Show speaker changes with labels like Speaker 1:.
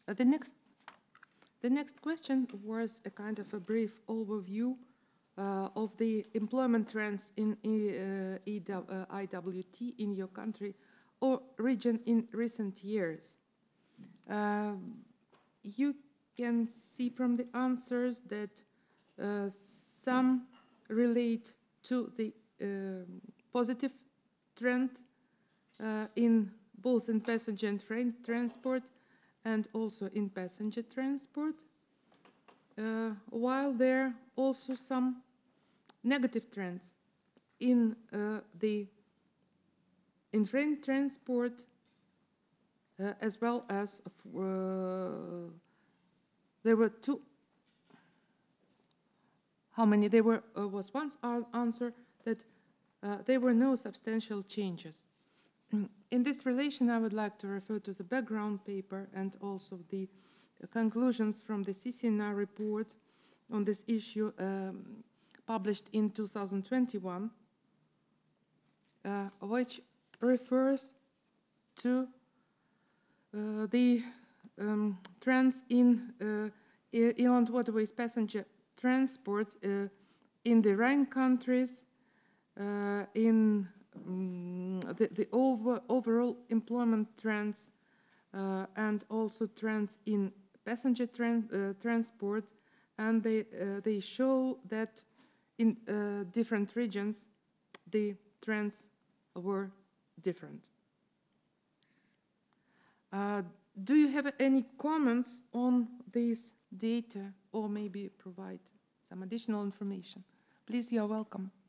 Speaker 1: The next question was a kind of a brief overview of the employment trends in IWT in your country or region in recent years. You can see from the answers that some relate to the positive trend in both in passenger and freight transport and also in passenger transport, while there are also some negative trends in freight transport, as well as there were two. How many? There were was once our answer that there were no substantial changes. In this relation, I would like to refer to the background paper and also the conclusions from the CCNR report on this issue published in 2021, which refers to the trends in inland waterways passenger transport in the Rhine countries, in the overall employment trends, and also trends in passenger transport, and they show that in different regions the trends were different. Do you have any comments on this data or maybe provide some additional information? Please, you're welcome.